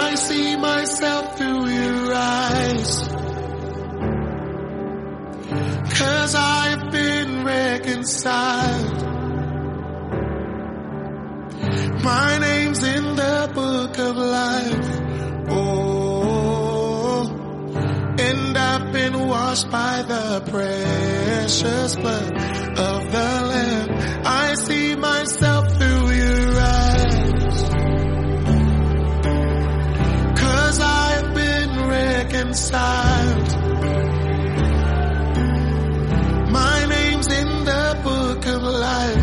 I see myself through your eyes. 'Cause I've been reconciled. My name's in the book of life. Oh, and I've been washed by the precious blood of the Lamb. I see myself through your eyes. 'Cause I've been reconciled. My name's in the book of life.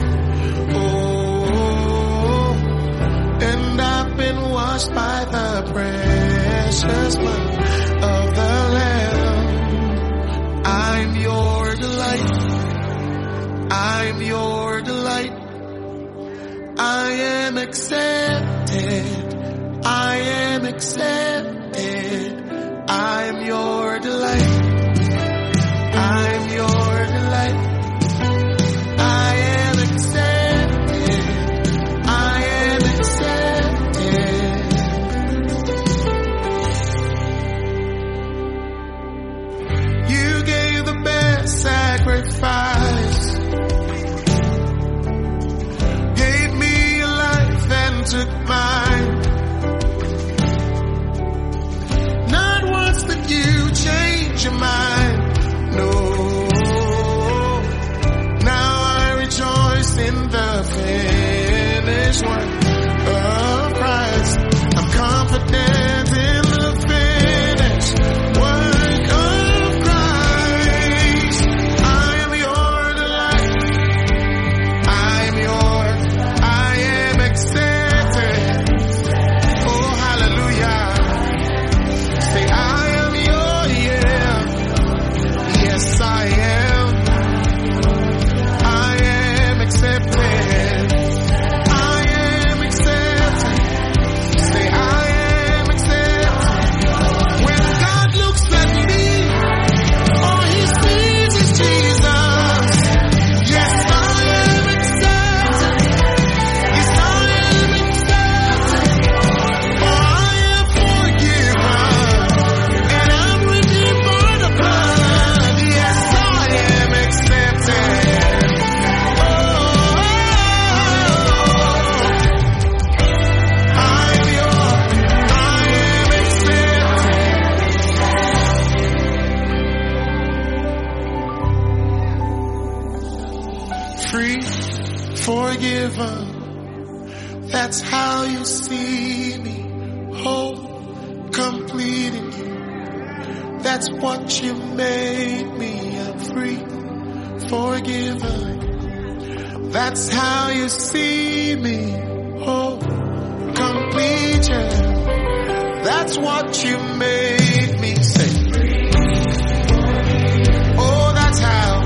Oh, and I've been washed by the precious blood of the Lamb. I'm your delight. I'm your delight. I am accepted. I am accepted. I'm your delight. I'm your delight. I am accepted. I am accepted. You gave the best sacrifice. Gave me a life and took mine. Not once did you change your mind. No, now I rejoice in the finished work of Christ. I'm confident in the finished work of Christ. I am your delight. I am accepted. Oh, hallelujah. Say, I am your, yeah. Yes, I am. I am accepted. I am accepted. Say, I am accepted. When God looks at me, all he sees is Jesus. Yes, I am accepted. Yes, I am accepted. For I am forgiven. And I'm redeemed by the blood. Yes, I am accepted. Oh, I am accepted. Free, forgiven. That's how you see me. Whole, complete in you. That's what you made me. I'm free, forgiven. That's how you see me. Whole, complete, yeah. That's what you made me. Say, oh, that's how.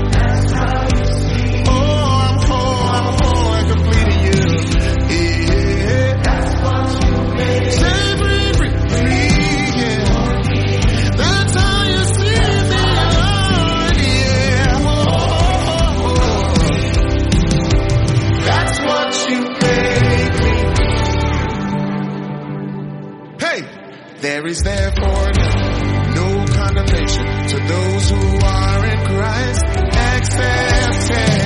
Oh, I'm whole and complete in you. Yeah. Say, free, yeah. That's how you see me, Lord, yeah. Whoa. That's what you made me. Hey, there is therefore no condemnation to those who are in Christ accepted.